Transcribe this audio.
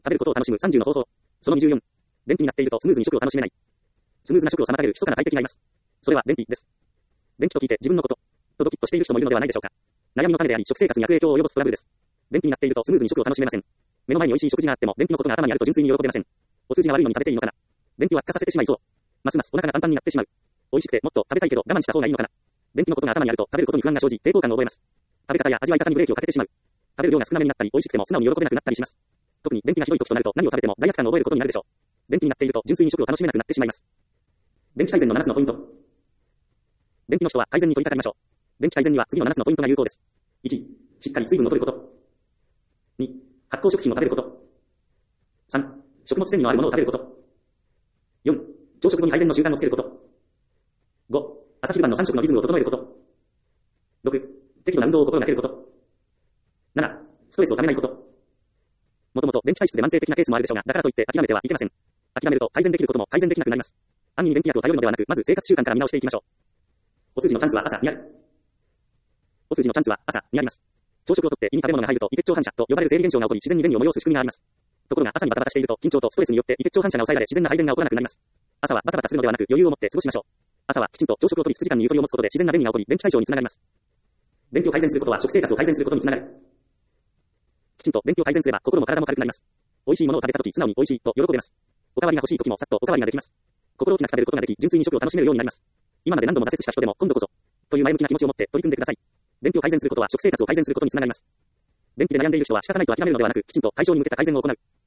食べることを楽しむ30の方法。その24。便秘になっているとスムーズに食を楽しめない。スムーズな食を妨げる密かな大敵がいます。それは便秘です。便秘と聞いて自分のこと、とドキッとしている人もいるのではないでしょうか。悩みの種であり、食生活に悪影響を及ぼすトラブルです。便秘になっているとスムーズに食を楽しめません。目の前に美味しい食事があっても、便秘のことが頭にあると純粋に喜べません。お通じが悪いのに食べていいのかな。便秘を悪化させてしまいそう。ますますお腹がパンパンになってしまう。美味しくてもっと食べたいけど我慢した方がいいのかな。便秘のことが頭にあると食べることに不安が生じ、抵抗感を覚えます。食べ方や味わい方にブレーキをかけてしまう。食べる量が少なめになったり、美味しくても素直に喜べなくなったりします。特に便秘がひどい時となると何を食べても罪悪感を覚えることになるでしょう。便秘になっていると純粋に食を楽しめなくなってしまいます。便秘改善の7つのポイント。便秘の人は改善に取り掛かりましょう。便秘改善には次の7つのポイントが有効です。1、しっかり水分を取ること。2、発酵食品を食べること。3、食物繊維のあるものを食べること。4、朝食後に排便の習慣をつけること。5、朝昼晩の3食のリズムを整えること。6、適度な運動を心がけること。7、ストレスをためないこと。もともと便秘体質で慢性的なケースもあるでしょうが、だからといって諦めてはいけません。諦めると改善できることも改善できなくなります。安易に便秘薬を頼るのではなく、まず生活習慣から見直していきましょう。お通じのチャンスは朝にある。お通じのチャンスは朝にあります。朝食をとって胃に食べ物が入ると胃血腸反射と呼ばれる生理現象が起こり、自然に便を催す仕組みがあります。ところが朝にバタバタしていると緊張とストレスによって胃血腸反射が抑えられ、自然な排便が起こらなくなります。朝はバタバタするのではなく余裕を持って過ごしましょう。朝はきちんと朝食をとり数時間にゆとりを持つことで自然な便が起こり、便秘解消につながります。便秘を改善することは食生活を改善することにつながる。きちんと便秘を改善すれば心も体も軽くなります。美味しいものを食べたとき素直に美味しいと喜べます。おかわりが欲しいときもさっとおかわりができます。心置きなく食べることができ、純粋に食を楽しめるようになります。今まで何度も挫折した人でも今度こそという前向きな気持ちを持って取り組んでください。便秘を改善することは食生活を改善することにつながります。便秘で悩んでいる人は仕方ないと諦めるのではなく、きちんと解消に向けた改善を行う。